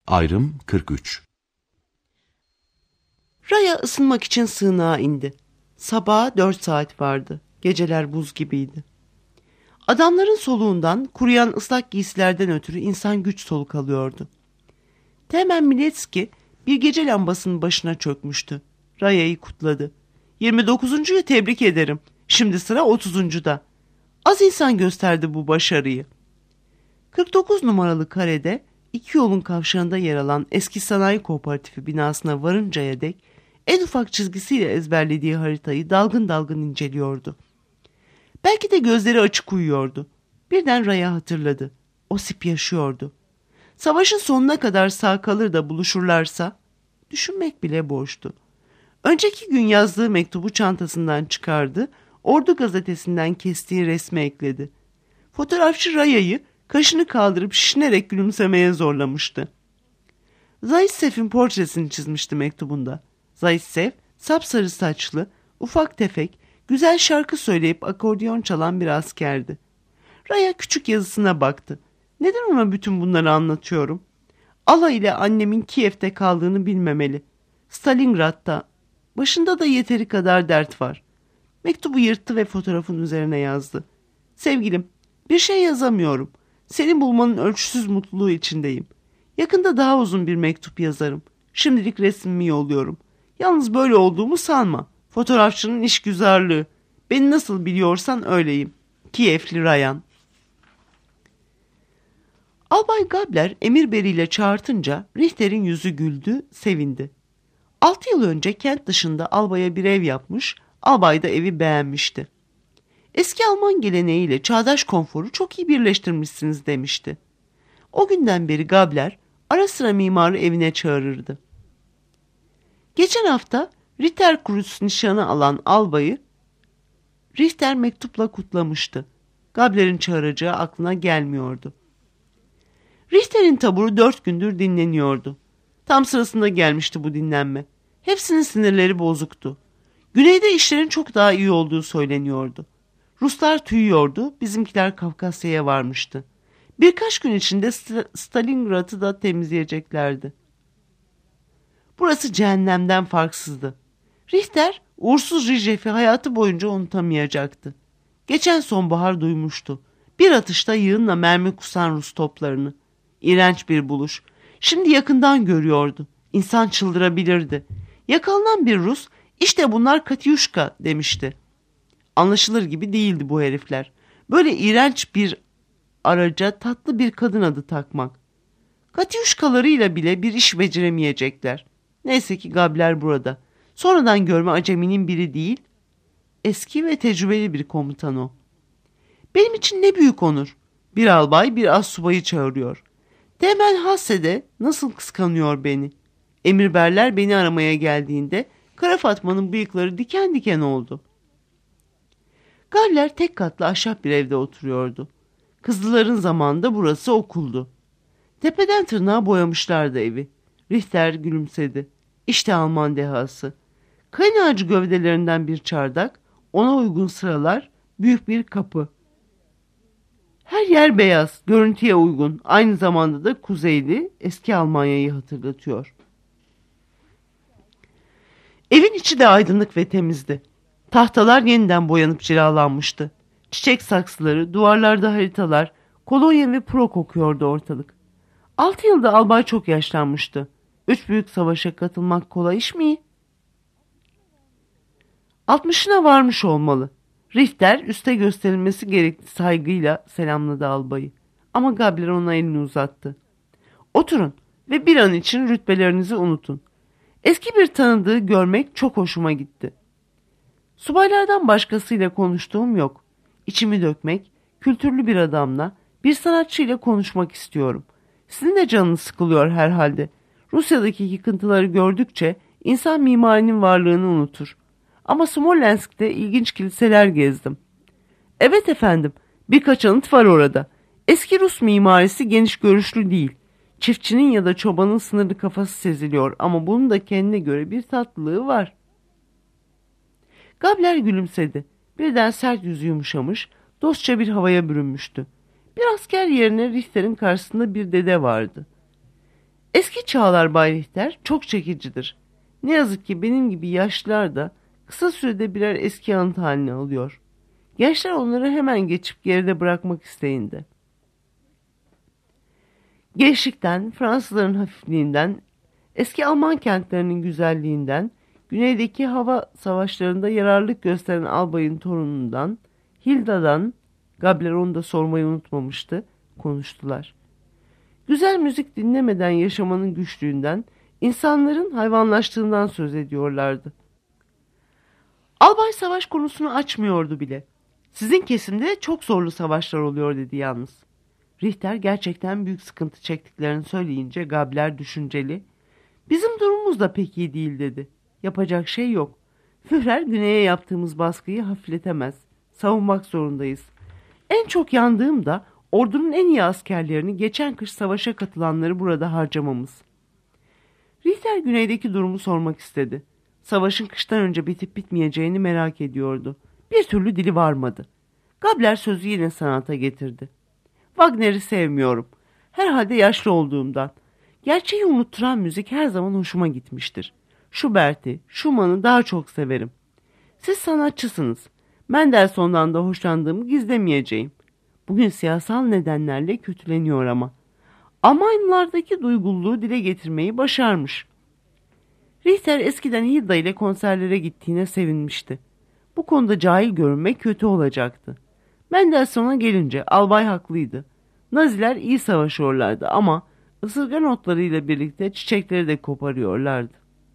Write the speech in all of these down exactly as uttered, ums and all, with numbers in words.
Ayrım kırk üç. Raya ısınmak için sığınağa indi. Sabaha dört saat vardı. Geceler buz gibiydi. Adamların soluğundan, kuruyan ıslak giysilerden ötürü insan güç soluk alıyordu. Teğmen Milevski bir gece lambasının başına çökmüştü. Raya'yı kutladı. yirmi dokuzuncuyu tebrik ederim. Şimdi sıra otuzuncuda. Az insan gösterdi bu başarıyı. kırk dokuz numaralı karede iki yolun kavşağında yer alan eski sanayi kooperatifi binasına varıncaya dek en ufak çizgisiyle ezberlediği haritayı dalgın dalgın inceliyordu. Belki de gözleri açık uyuyordu. Birden Raya hatırladı. Osip yaşıyordu. Savaşın sonuna kadar sağ kalır da buluşurlarsa düşünmek bile boştu. Önceki gün yazdığı mektubu çantasından çıkardı, Ordu gazetesinden kestiği resme ekledi. Fotoğrafçı Raya'yı kaşını kaldırıp şişinerek gülümsemeye zorlamıştı. Zaissev'in portresini çizmişti mektubunda. Zaissev, sapsarı saçlı, ufak tefek, güzel şarkı söyleyip akordeon çalan bir askerdi. Raya küçük yazısına baktı. Neden ona bütün bunları anlatıyorum? Ala ile annemin Kiev'te kaldığını bilmemeli. Stalingrad'da. Başında da yeteri kadar dert var. Mektubu yırttı ve fotoğrafın üzerine yazdı. Sevgilim, bir şey yazamıyorum. Seni bulmanın ölçüsüz mutluluğu içindeyim. Yakında daha uzun bir mektup yazarım. Şimdilik resmimi yolluyorum. Yalnız böyle olduğumu sanma. Fotoğrafçının işgüzarlığı. Beni nasıl biliyorsan öyleyim. Kievli Rayan. Albay Gabler emir beriyle çağırtınca Richter'in yüzü güldü, sevindi. Altı yıl önce kent dışında albaya bir ev yapmış, albay da evi beğenmişti. Eski Alman geleneğiyle çağdaş konforu çok iyi birleştirmişsiniz demişti. O günden beri Gabler ara sıra mimarı evine çağırırdı. Geçen hafta Ritterkreuz nişanı alan albayı Richter mektupla kutlamıştı. Gabler'in çağıracağı aklına gelmiyordu. Richter'in taburu dört gündür dinleniyordu. Tam sırasında gelmişti bu dinlenme. Hepsinin sinirleri bozuktu. Güneyde işlerin çok daha iyi olduğu söyleniyordu. Ruslar tüyüyordu, bizimkiler Kafkasya'ya varmıştı. Birkaç gün içinde St- Stalingrad'ı da temizleyeceklerdi. Burası cehennemden farksızdı. Richter, uğursuz Rijef'i hayatı boyunca unutamayacaktı. Geçen sonbahar duymuştu. Bir atışta yığınla mermi kusan Rus toplarını. İğrenç bir buluş. Şimdi yakından görüyordu. İnsan çıldırabilirdi. Yakalanan bir Rus, işte bunlar Katyuşka demişti. Anlaşılır gibi değildi bu herifler. Böyle iğrenç bir araca tatlı bir kadın adı takmak. Katyuşkalarıyla bile bir iş beceremeyecekler. Neyse ki Gabler burada. Sonradan görme aceminin biri değil, eski ve tecrübeli bir komutan o. Benim için ne büyük onur. Bir albay bir astsubayı çağırıyor. Teğmen Hasse nasıl kıskanıyor beni. Emirberler beni aramaya geldiğinde Kara Fatma'nın bıyıkları diken diken oldu. Gabler tek katlı ahşap bir evde oturuyordu. Kızlıların zamanında burası okuldu. Tepeden tırnağa boyamışlardı evi. Richter gülümsedi. İşte Alman dehası. Kayın ağacı gövdelerinden bir çardak, ona uygun sıralar, büyük bir kapı. Her yer beyaz, görüntüye uygun, aynı zamanda da kuzeyli, eski Almanya'yı hatırlatıyor. Evin içi de aydınlık ve temizdi. Tahtalar yeniden boyanıp cilalanmıştı. Çiçek saksıları, duvarlarda haritalar, kolonya ve pro kokuyordu ortalık. Altı yılda albay çok yaşlanmıştı. Üç büyük savaşa katılmak kolay iş mi? Altmışına varmış olmalı. Richter üste gösterilmesi gerekli saygıyla selamladı albayı. Ama Gabler ona elini uzattı. Oturun ve bir an için rütbelerinizi unutun. Eski bir tanıdığı görmek çok hoşuma gitti. Subaylardan başkasıyla konuştuğum yok. İçimi dökmek, kültürlü bir adamla, bir sanatçıyla konuşmak istiyorum. Sizin de canınız sıkılıyor herhalde. Rusya'daki yıkıntıları gördükçe insan mimarinin varlığını unutur. Ama Smolensk'te ilginç kiliseler gezdim. Evet efendim, birkaç anıt var orada. Eski Rus mimarisi geniş görüşlü değil. Çiftçinin ya da çobanın sınırlı kafası seziliyor ama bunun da kendine göre bir tatlılığı var. Gabler gülümsedi. Birden sert yüzü yumuşamış, dostça bir havaya bürünmüştü. Bir asker yerine Richter'in karşısında bir dede vardı. Eski çağlar Bay Richter çok çekicidir. Ne yazık ki benim gibi yaşlılar da kısa sürede birer eski anıt haline alıyor. Gençler onları hemen geçip geride bırakmak isteğinde. Gençlikten, Fransızların hafifliğinden, eski Alman kentlerinin güzelliğinden, güneydeki hava savaşlarında yararlılık gösteren albayın torunundan, Hilda'dan, Gabler onu da sormayı unutmamıştı, konuştular. Güzel müzik dinlemeden yaşamanın güçlüğünden, insanların hayvanlaştığından söz ediyorlardı. Albay savaş konusunu açmıyordu bile. Sizin kesimde çok zorlu savaşlar oluyor dedi yalnız. Richter gerçekten büyük sıkıntı çektiklerini söyleyince Gabler düşünceli. Bizim durumumuz da pek iyi değil dedi. Yapacak şey yok. Führer güneye yaptığımız baskıyı hafifletemez. Savunmak zorundayız. En çok yandığım da ordunun en iyi askerlerini geçen kış savaşa katılanları burada harcamamız. Richter güneydeki durumu sormak istedi. Savaşın kıştan önce bitip bitmeyeceğini merak ediyordu. Bir türlü dili varmadı. Gabler sözü yine sanata getirdi. Wagner'i sevmiyorum. Herhalde yaşlı olduğumdan. Gerçeği unutturan müzik her zaman hoşuma gitmiştir. Schubert'i, Schumann'ı daha çok severim. Siz sanatçısınız. Mendelssohn'dan da hoşlandığımı gizlemeyeceğim. Bugün siyasal nedenlerle kötüleniyor ama. Almanlardaki duygulluğu dile getirmeyi başarmış. Richter eskiden Hilda ile konserlere gittiğine sevinmişti. Bu konuda cahil görünmek kötü olacaktı. Mendelssohn'a gelince albay haklıydı. Naziler iyi savaşıyorlardı ama ısırgan otlarıyla birlikte çiçekleri de koparıyorlardı.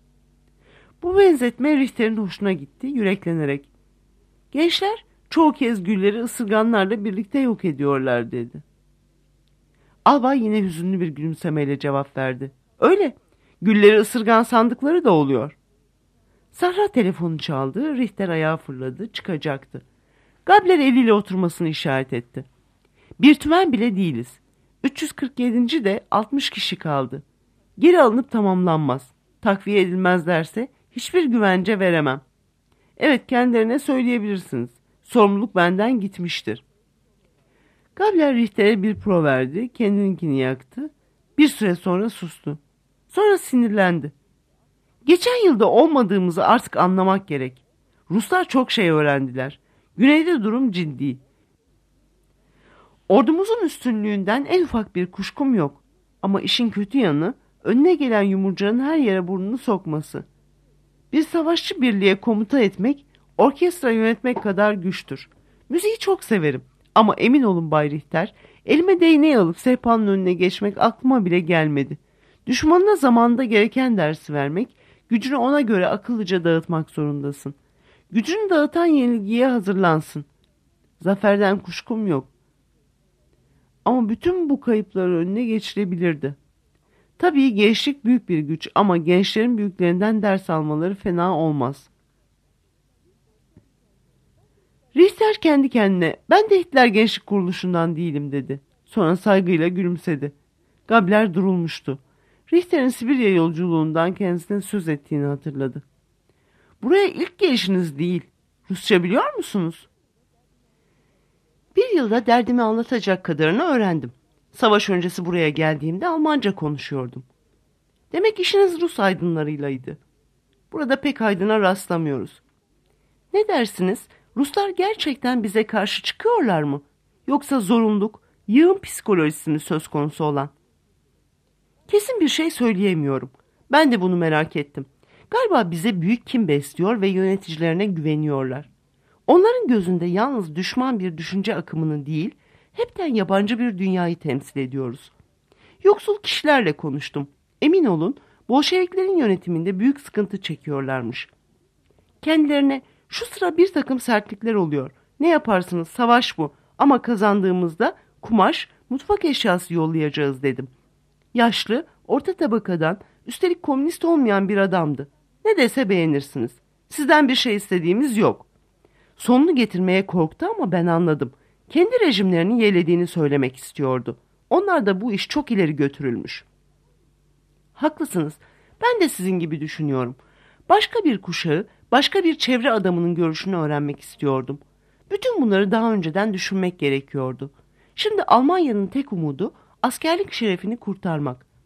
Bu benzetme Richter'in hoşuna gitti, yüreklenerek. Gençler çoğu kez gülleri ısırganlarla birlikte yok ediyorlar dedi. Albay yine hüzünlü bir gülümsemeyle cevap verdi. Öyle, gülleri ısırgan sandıkları da oluyor. Sahra telefonu çaldı, Richter ayağa fırladı, çıkacaktı. Gabler eliyle oturmasını işaret etti. Bir tümen bile değiliz. üç yüz kırk yedinci de altmış kişi kaldı. Geri alınıp tamamlanmaz. Takviye edilmezlerse hiçbir güvence veremem. Evet, kendilerine söyleyebilirsiniz. Sorumluluk benden gitmiştir. Gabler Richter'e bir pro verdi, kendininkini yaktı. Bir süre sonra sustu. Sonra sinirlendi. Geçen yılda olmadığımızı artık anlamak gerek. Ruslar çok şey öğrendiler. Güneyde durum ciddi. Ordumuzun üstünlüğünden en ufak bir kuşkum yok. Ama işin kötü yanı önüne gelen yumurcanın her yere burnunu sokması. Bir savaşçı birliğe komuta etmek, orkestra yönetmek kadar güçtür. Müziği çok severim. Ama emin olun Bay Richter, elime değneği alıp sehpanın önüne geçmek aklıma bile gelmedi. Düşmanına zamanında gereken dersi vermek, gücünü ona göre akıllıca dağıtmak zorundasın. Gücünü dağıtan yenilgiye hazırlansın. Zaferden kuşkum yok. Ama bütün bu kayıpları önüne geçirebilirdi. Tabii gençlik büyük bir güç ama gençlerin büyüklerinden ders almaları fena olmaz. Richter kendi kendine ben de Hitler Gençlik Kuruluşu'ndan değilim dedi. Sonra saygıyla gülümsedi. Gabler durulmuştu. Richter'in Sibirya yolculuğundan kendisine söz ettiğini hatırladı. Buraya ilk gelişiniz değil. Rusça biliyor musunuz? Bir yılda derdimi anlatacak kadarını öğrendim. Savaş öncesi buraya geldiğimde Almanca konuşuyordum. Demek işiniz Rus aydınlarıylaydı. Burada pek aydına rastlamıyoruz. Ne dersiniz? Ruslar gerçekten bize karşı çıkıyorlar mı? Yoksa zorunluluk, yığın psikolojisi mi söz konusu olan? Kesin bir şey söyleyemiyorum. Ben de bunu merak ettim. Galiba bize büyük kin besliyor ve yöneticilerine güveniyorlar. Onların gözünde yalnız düşman bir düşünce akımını değil, hepten yabancı bir dünyayı temsil ediyoruz. Yoksul kişilerle konuştum. Emin olun, Bolşeviklerin yönetiminde büyük sıkıntı çekiyorlarmış. Kendilerine şu sıra bir takım sertlikler oluyor. Ne yaparsınız, savaş bu. Ama kazandığımızda kumaş, mutfak eşyası yollayacağız dedim. Yaşlı, orta tabakadan, üstelik komünist olmayan bir adamdı. Ne dese beğenirsiniz. Sizden bir şey istediğimiz yok. Sonunu getirmeye korktu ama ben anladım. Kendi rejimlerini yelediğini söylemek istiyordu. Onlar da bu iş çok ileri götürülmüş. Haklısınız. Ben de sizin gibi düşünüyorum. Başka bir kuşağı, başka bir çevre adamının görüşünü öğrenmek istiyordum. Bütün bunları daha önceden düşünmek gerekiyordu. Şimdi Almanya'nın tek umudu askerlik şerefini kurtarmak.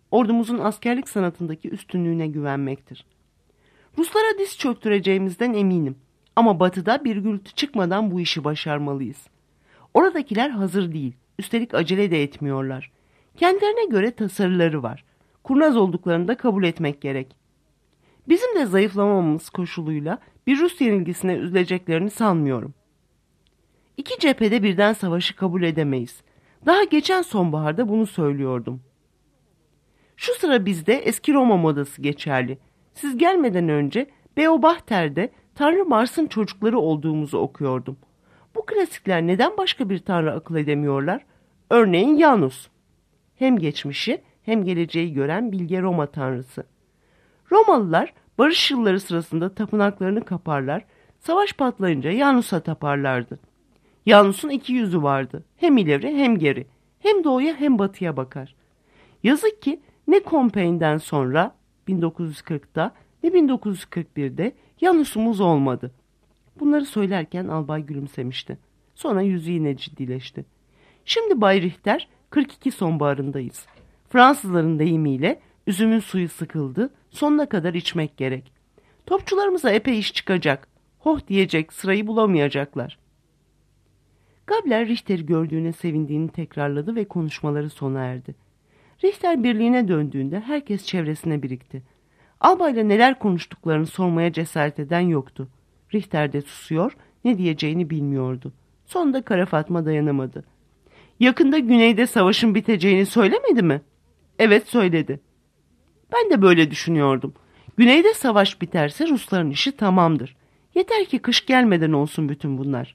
ordumuzun askerlik sanatındaki üstünlüğüne güvenmektir. Ruslara diz çöktüreceğimizden eminim. Ama batıda bir gürültü çıkmadan bu işi başarmalıyız. Oradakiler hazır değil, üstelik acele de etmiyorlar. Kendilerine göre tasarıları var. Kurnaz olduklarını da kabul etmek gerek. Bizim de zayıflamamamız koşuluyla bir Rus yenilgisine üzüleceklerini sanmıyorum. İki cephede birden savaşı kabul edemeyiz. Daha geçen sonbaharda bunu söylüyordum. Şu sıra bizde eski Roma modası geçerli. Siz gelmeden önce Beobachter'de Tanrı Mars'ın çocukları olduğumuzu okuyordum. Bu klasikler neden başka bir tanrı akıl edemiyorlar? Örneğin Janus. Hem geçmişi hem geleceği gören bilge Roma tanrısı. Romalılar barış yılları sırasında tapınaklarını kaparlar, savaş patlayınca Janus'a taparlardı. Janus'un iki yüzü vardı. Hem ileri hem geri. Hem doğuya hem batıya bakar. Yazık ki ne Compiègne'den sonra bin dokuz yüz kırkta ne bin dokuz yüz kırk birde Janus'umuz olmadı. Bunları söylerken albay gülümsemişti. Sonra yüzü yine ciddileşti. Şimdi Bay Richter kırk iki sonbaharındayız. Fransızların deyimiyle üzümün suyu sıkıldı, sonuna kadar içmek gerek. Topçularımıza epey iş çıkacak. Hoh diyecek sırayı bulamayacaklar. Gabler Richter'i gördüğüne sevindiğini tekrarladı ve konuşmaları sona erdi. Richter birliğine döndüğünde herkes çevresine birikti. Albayla neler konuştuklarını sormaya cesaret eden yoktu. Richter de susuyor, ne diyeceğini bilmiyordu. Sonunda Kara Fatma dayanamadı. Yakında güneyde savaşın biteceğini söylemedi mi? Evet söyledi. Ben de böyle düşünüyordum. Güneyde savaş biterse Rusların işi tamamdır. Yeter ki kış gelmeden olsun bütün bunlar.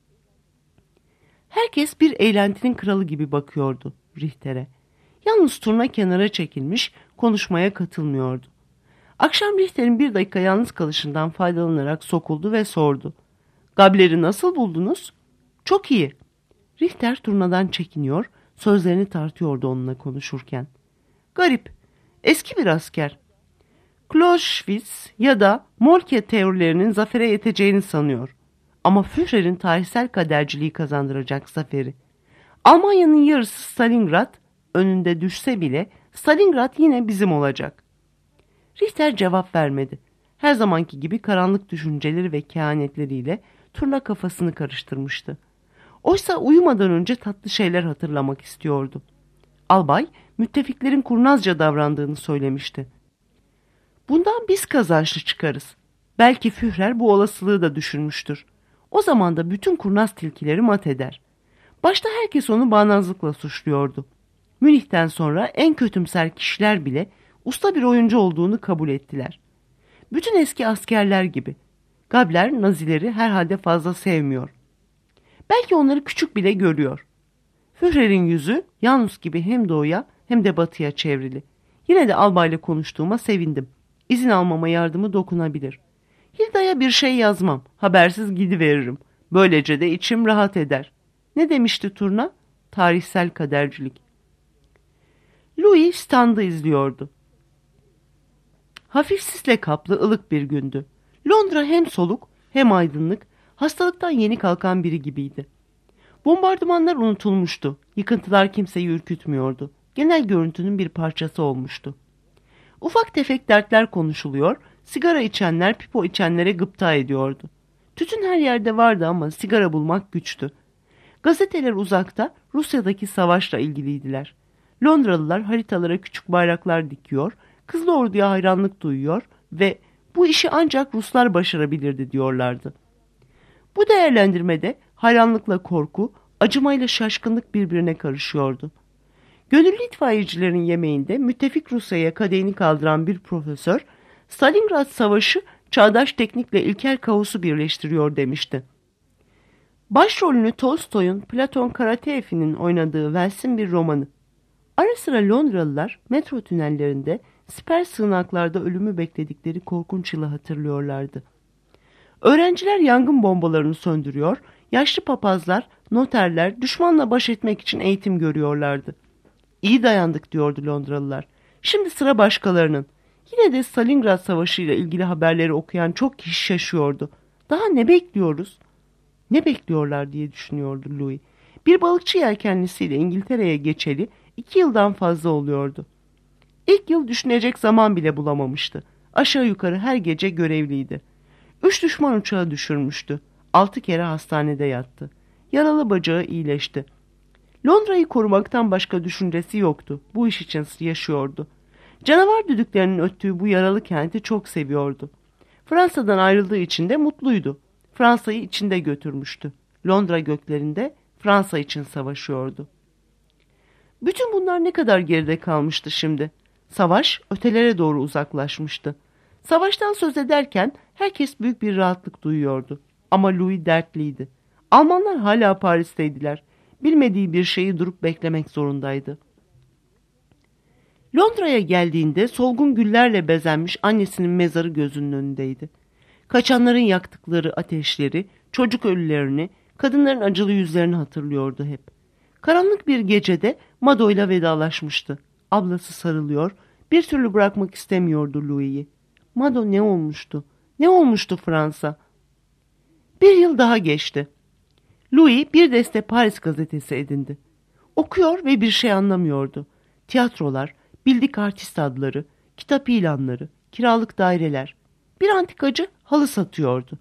Herkes bir eğlentinin kralı gibi bakıyordu Richter'e. Yalnız turna kenara çekilmiş, konuşmaya katılmıyordu. Akşam Richter'in bir dakika yalnız kalışından faydalanarak sokuldu ve sordu. Gabler'i nasıl buldunuz? Çok iyi. Richter turnadan çekiniyor, sözlerini tartıyordu onunla konuşurken. Garip, eski bir asker. Clausewitz ya da Moltke teorilerinin zafere yeteceğini sanıyor. Ama Führer'in tarihsel kaderciliği kazandıracak zaferi. Almanya'nın yarısı Stalingrad önünde düşse bile Stalingrad yine bizim olacak. Richter cevap vermedi. Her zamanki gibi karanlık düşünceleri ve kehanetleriyle turna kafasını karıştırmıştı. Oysa uyumadan önce tatlı şeyler hatırlamak istiyordu. Albay, müttefiklerin kurnazca davrandığını söylemişti. Bundan biz kazançlı çıkarız. Belki Führer bu olasılığı da düşünmüştür. O zaman da bütün kurnaz tilkileri mat eder. Başta herkes onu bağnazlıkla suçluyordu. Münih'ten sonra en kötümser kişiler bile usta bir oyuncu olduğunu kabul ettiler. Bütün eski askerler gibi. Gabler Nazileri herhalde fazla sevmiyor. Belki onları küçük bile görüyor. Führer'in yüzü Janus gibi hem doğuya hem de batıya çevrili. Yine de albayla konuştuğuma sevindim. İzin almama yardımı dokunabilir. Hilda'ya bir şey yazmam. Habersiz gidiveririm. Böylece de içim rahat eder. Ne demişti turna? Tarihsel kadercilik. Louis standı izliyordu. Hafif sisle kaplı ılık bir gündü. Londra hem soluk hem aydınlık, hastalıktan yeni kalkan biri gibiydi. Bombardımanlar unutulmuştu. Yıkıntılar kimseyi ürkütmüyordu. Genel görüntünün bir parçası olmuştu. Ufak tefek dertler konuşuluyor, sigara içenler pipo içenlere gıpta ediyordu. Tütün her yerde vardı ama sigara bulmak güçtü. Gazeteler uzakta Rusya'daki savaşla ilgiliydiler. Londralılar haritalara küçük bayraklar dikiyor, Kızıl Ordu'ya hayranlık duyuyor ve bu işi ancak Ruslar başarabilirdi diyorlardı. Bu değerlendirmede hayranlıkla korku, acımayla şaşkınlık birbirine karışıyordu. Gönüllü itfaiyecilerin yemeğinde müttefik Rusya'ya kadehini kaldıran bir profesör, Stalingrad Savaşı çağdaş teknikle ilkel kaosu birleştiriyor demişti. Başrolünü Tolstoy'un Platon Karateev'in oynadığı Wells'in bir romanı. Ara sıra Londralılar metro tünellerinde siper sığınaklarda ölümü bekledikleri korkunç yılı hatırlıyorlardı. Öğrenciler yangın bombalarını söndürüyor, yaşlı papazlar, noterler düşmanla baş etmek için eğitim görüyorlardı. İyi dayandık diyordu Londralılar. Şimdi sıra başkalarının. Yine de Stalingrad Savaşı ile ilgili haberleri okuyan çok kişi şaşıyordu. Daha ne bekliyoruz? Ne bekliyorlar diye düşünüyordu Louis. Bir balıkçı yelkenlisiyle İngiltere'ye geçeli iki yıldan fazla oluyordu. İlk yıl düşünecek zaman bile bulamamıştı. Aşağı yukarı her gece görevliydi. Üç düşman uçağı düşürmüştü. Altı kere hastanede yattı. Yaralı bacağı iyileşti. Londra'yı korumaktan başka düşüncesi yoktu. Bu iş için yaşıyordu. Canavar düdüklerinin öttüğü bu yaralı kenti çok seviyordu. Fransa'dan ayrıldığı için de mutluydu. Fransa'yı içinde götürmüştü. Londra göklerinde Fransa için savaşıyordu. Bütün bunlar ne kadar geride kalmıştı şimdi. Savaş ötelere doğru uzaklaşmıştı. Savaştan söz ederken herkes büyük bir rahatlık duyuyordu. Ama Louis dertliydi. Almanlar hala Paris'teydiler. Bilmediği bir şeyi durup beklemek zorundaydı. Londra'ya geldiğinde solgun güllerle bezenmiş annesinin mezarı gözünün önündeydi. Kaçanların yaktıkları ateşleri, çocuk ölülerini, kadınların acılı yüzlerini hatırlıyordu hep. Karanlık bir gecede Mado'yla vedalaşmıştı. Ablası sarılıyor, bir türlü bırakmak istemiyordu Louis'i. Mado ne olmuştu? Ne olmuştu Fransa? Bir yıl daha geçti. Louis bir deste Paris gazetesi edindi. Okuyor ve bir şey anlamıyordu. Tiyatrolar, bildik artist adları, kitap ilanları, kiralık daireler. Bir antikacı halı satıyordu.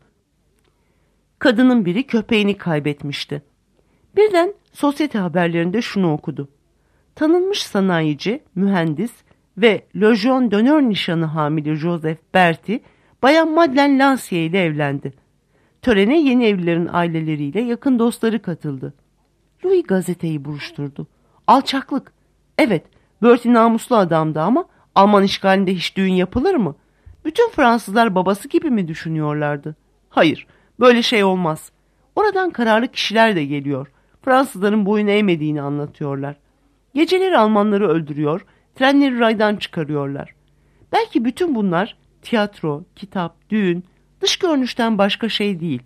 Kadının biri köpeğini kaybetmişti. Birden sosyete haberlerinde şunu okudu. Tanınmış sanayici, mühendis ve Legion d'honneur nişanı hamili Joseph Berti, Bayan Madeleine Lancier ile evlendi. Törene yeni evlilerin aileleriyle yakın dostları katıldı. Louis gazeteyi buruşturdu. Alçaklık. Evet, Bertie namuslu adamdı ama Alman işgalinde hiç düğün yapılır mı? Bütün Fransızlar babası gibi mi düşünüyorlardı? Hayır, böyle şey olmaz. Oradan kararlı kişiler de geliyor. Fransızların boyun eğmediğini anlatıyorlar. Geceleri Almanları öldürüyor, trenleri raydan çıkarıyorlar. Belki bütün bunlar tiyatro, kitap, düğün, dış görünüşten başka şey değil.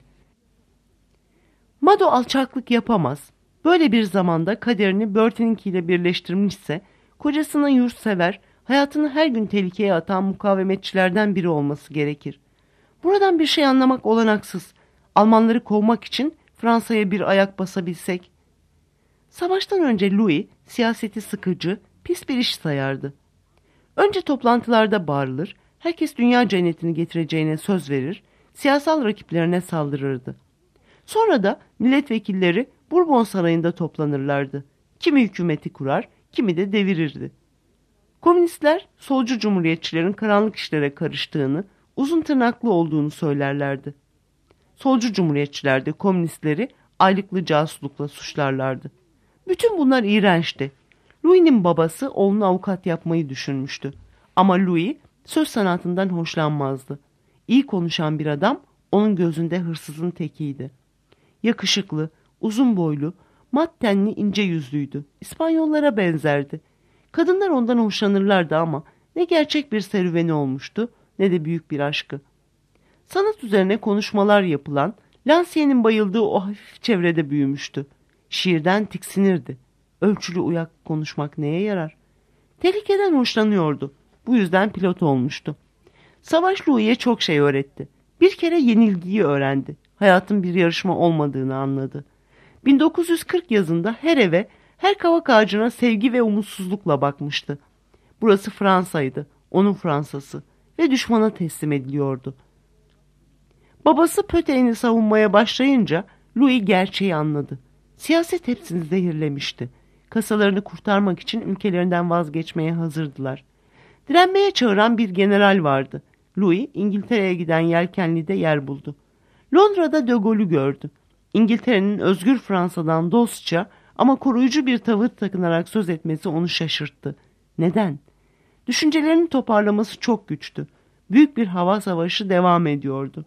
Mado alçaklık yapamaz. Böyle bir zamanda kaderini Bertie'ninkiyle birleştirmişse, kocasına yurtsever, hayatını her gün tehlikeye atan mukavemetçilerden biri olması gerekir. Buradan bir şey anlamak olanaksız. Almanları kovmak için Fransa'ya bir ayak basabilsek. Savaştan önce Louis siyaseti sıkıcı, pis bir iş sayardı. Önce toplantılarda bağırılır, herkes dünya cennetini getireceğine söz verir, siyasal rakiplerine saldırırdı. Sonra da milletvekilleri Bourbon Sarayı'nda toplanırlardı. Kimi hükümeti kurar, kimi de devirirdi. Komünistler solcu cumhuriyetçilerin karanlık işlere karıştığını, uzun tırnaklı olduğunu söylerlerdi. Solcu cumhuriyetçiler de komünistleri aylıklı casuslukla suçlarlardı. Bütün bunlar iğrençti. Louis'nin babası oğlunu avukat yapmayı düşünmüştü. Ama Louis söz sanatından hoşlanmazdı. İyi konuşan bir adam onun gözünde hırsızın tekiydi. Yakışıklı, uzun boylu, mat tenli ince yüzlüydü. İspanyollara benzerdi. Kadınlar ondan hoşlanırlardı ama ne gerçek bir serüveni olmuştu ne de büyük bir aşkı. Sanat üzerine konuşmalar yapılan, Lancier'in bayıldığı o hafif çevrede büyümüştü. Şiirden tiksinirdi. Ölçülü uyak konuşmak neye yarar? Tehlikeden hoşlanıyordu. Bu yüzden pilot olmuştu. Savaş Louis'e çok şey öğretti. Bir kere yenilgiyi öğrendi. Hayatın bir yarışma olmadığını anladı. bin dokuz yüz kırk yazında her eve, her kavak ağacına sevgi ve umutsuzlukla bakmıştı. Burası Fransa'ydı, onun Fransa'sı ve düşmana teslim ediliyordu. Babası Pöte'ini savunmaya başlayınca Louis gerçeği anladı. Siyaset hepsini zehirlemişti. Kasalarını kurtarmak için ülkelerinden vazgeçmeye hazırdılar. Direnmeye çağıran bir general vardı. Louis İngiltere'ye giden yelkenlide yer buldu. Londra'da De Gaulle'ü gördü. İngiltere'nin özgür Fransa'dan dostça ama koruyucu bir tavır takınarak söz etmesi onu şaşırttı. Neden? Düşüncelerini toparlaması çok güçtü. Büyük bir hava savaşı devam ediyordu.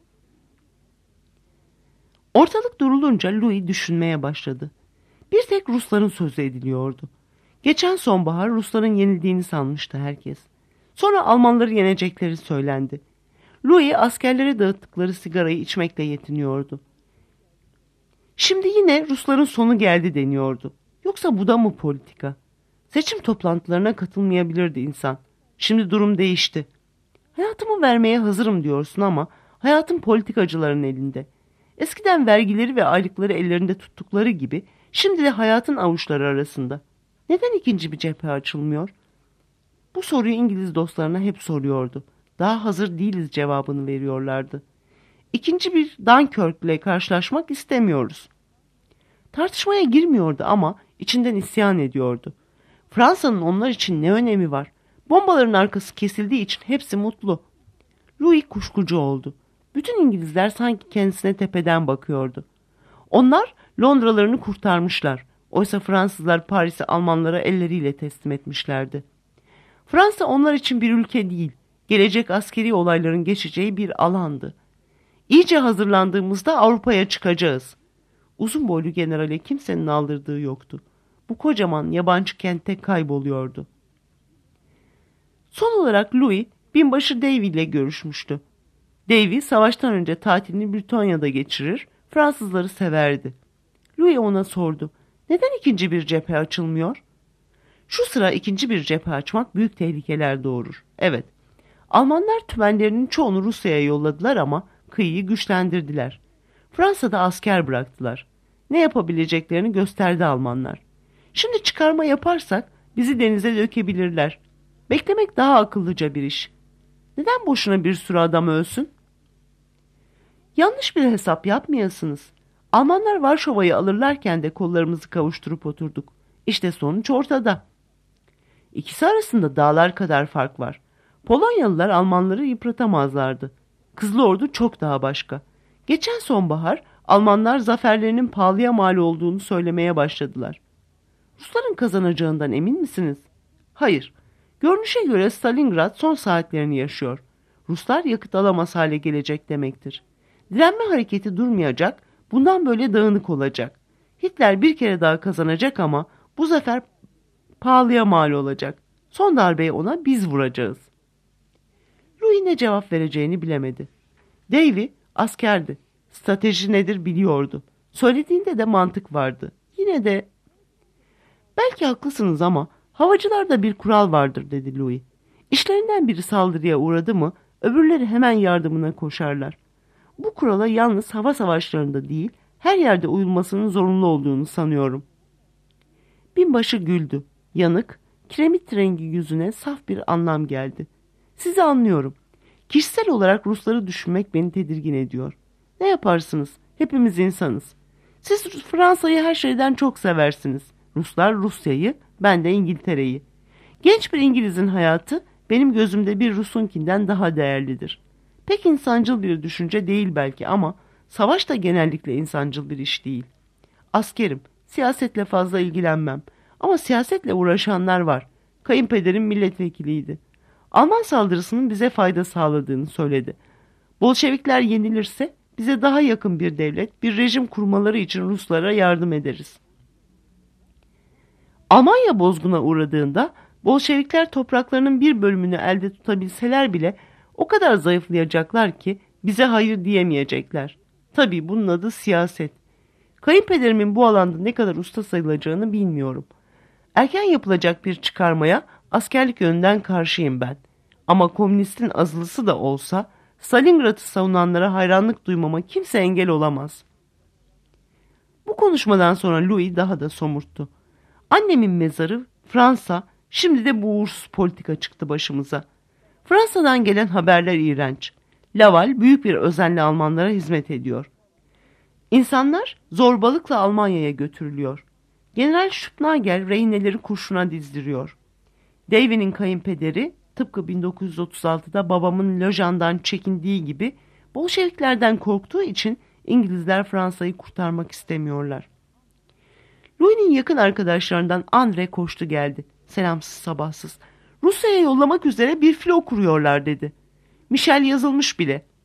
Ortalık durulunca Louis düşünmeye başladı. Bir tek Rusların sözü ediliyordu. Geçen sonbahar Rusların yenildiğini sanmıştı herkes. Sonra Almanları yenecekleri söylendi. Louis askerlere dağıttıkları sigarayı içmekle yetiniyordu. Şimdi yine Rusların sonu geldi deniyordu. Yoksa bu da mı politika? Seçim toplantılarına katılmayabilirdi insan. Şimdi durum değişti. Hayatımı vermeye hazırım diyorsun ama hayatın politikacıların elinde. Eskiden vergileri ve aylıkları ellerinde tuttukları gibi şimdi de hayatın avuçları arasında. Neden ikinci bir cephe açılmıyor? Bu soruyu İngiliz dostlarına hep soruyordu. Daha hazır değiliz cevabını veriyorlardı. İkinci bir Dunkirk'le karşılaşmak istemiyoruz. Tartışmaya girmiyordu ama içinden isyan ediyordu. Fransa'nın onlar için ne önemi var? Bombaların arkası kesildiği için hepsi mutlu. Louis kuşkucu oldu. Bütün İngilizler sanki kendisine tepeden bakıyordu. Onlar Londralarını kurtarmışlar. Oysa Fransızlar Paris'i Almanlara elleriyle teslim etmişlerdi. Fransa onlar için bir ülke değil, gelecek askeri olayların geçeceği bir alandı. İyice hazırlandığımızda Avrupa'ya çıkacağız. Uzun boylu generale kimsenin aldırdığı yoktu. Bu kocaman yabancı kentte kayboluyordu. Son olarak Louis, binbaşı Davy ile görüşmüştü. Davy savaştan önce tatilini Britanya'da geçirir, Fransızları severdi. Louis ona sordu. Neden ikinci bir cephe açılmıyor? Şu sıra ikinci bir cephe açmak büyük tehlikeler doğurur. Evet, Almanlar tümenlerinin çoğunu Rusya'ya yolladılar ama kıyıyı güçlendirdiler. Fransa'da asker bıraktılar. Ne yapabileceklerini gösterdi Almanlar. Şimdi çıkarma yaparsak bizi denize dökebilirler. Beklemek daha akıllıca bir iş. Neden boşuna bir sürü adam ölsün? Yanlış bir hesap yapmayasınız. Almanlar Varşova'yı alırlarken de kollarımızı kavuşturup oturduk. İşte sonuç ortada. İkisi arasında dağlar kadar fark var. Polonyalılar Almanları yıpratamazlardı. Kızıl Ordu çok daha başka. Geçen sonbahar Almanlar zaferlerinin pahalıya mal olduğunu söylemeye başladılar. Rusların kazanacağından emin misiniz? Hayır. Görünüşe göre Stalingrad son saatlerini yaşıyor. Ruslar yakıt alamaz hale gelecek demektir. Direnme hareketi durmayacak, bundan böyle dağınık olacak. Hitler bir kere daha kazanacak ama bu zafer pahalıya mal olacak. Son darbeyi ona biz vuracağız. Louis ne cevap vereceğini bilemedi. Davy askerdi. Strateji nedir biliyordu. Söylediğinde de mantık vardı. Yine de belki haklısınız ama havacılarda bir kural vardır dedi Louis. İşlerinden biri saldırıya uğradı mı öbürleri hemen yardımına koşarlar. Bu kurala yalnız hava savaşlarında değil her yerde uyulmasının zorunlu olduğunu sanıyorum. Binbaşı güldü. Yanık, kiremit rengi yüzüne saf bir anlam geldi. Sizi anlıyorum. Kişisel olarak Rusları düşünmek beni tedirgin ediyor. Ne yaparsınız? Hepimiz insanız. Siz Fransa'yı her şeyden çok seversiniz. Ruslar Rusya'yı, ben de İngiltere'yi. Genç bir İngiliz'in hayatı benim gözümde bir Rus'unkinden daha değerlidir. Pek insancıl bir düşünce değil belki ama savaş da genellikle insancıl bir iş değil. Askerim, siyasetle fazla ilgilenmem. Ama siyasetle uğraşanlar var. Kayınpederim milletvekiliydi. Alman saldırısının bize fayda sağladığını söyledi. Bolşevikler yenilirse bize daha yakın bir devlet, bir rejim kurmaları için Ruslara yardım ederiz. Almanya bozguna uğradığında Bolşevikler topraklarının bir bölümünü elde tutabilseler bile o kadar zayıflayacaklar ki bize hayır diyemeyecekler. Tabii bunun adı siyaset. Kayınpederimin bu alanda ne kadar usta sayılacağını bilmiyorum. Erken yapılacak bir çıkarmaya askerlik yönünden karşıyım ben. Ama komünistin azılısı da olsa Stalingrad'ı savunanlara hayranlık duymama kimse engel olamaz. Bu konuşmadan sonra Louis daha da somurttu. Annemin mezarı, Fransa, şimdi de bu uğursuz politika çıktı başımıza. Fransa'dan gelen haberler iğrenç. Laval büyük bir özenle Almanlara hizmet ediyor. İnsanlar zorbalıkla Almanya'ya götürülüyor. General Schupnagel rehineleri kurşuna dizdiriyor. Davy'nin kayınpederi tıpkı bin dokuz yüz otuz altıda babamın lojandan çekindiği gibi Bolşeviklerden korktuğu için İngilizler Fransa'yı kurtarmak istemiyorlar. Louis'nin yakın arkadaşlarından Andre koştu geldi. Selamsız sabahsız. Rusya'ya yollamak üzere bir filo kuruyorlar dedi. Michel yazılmış bile.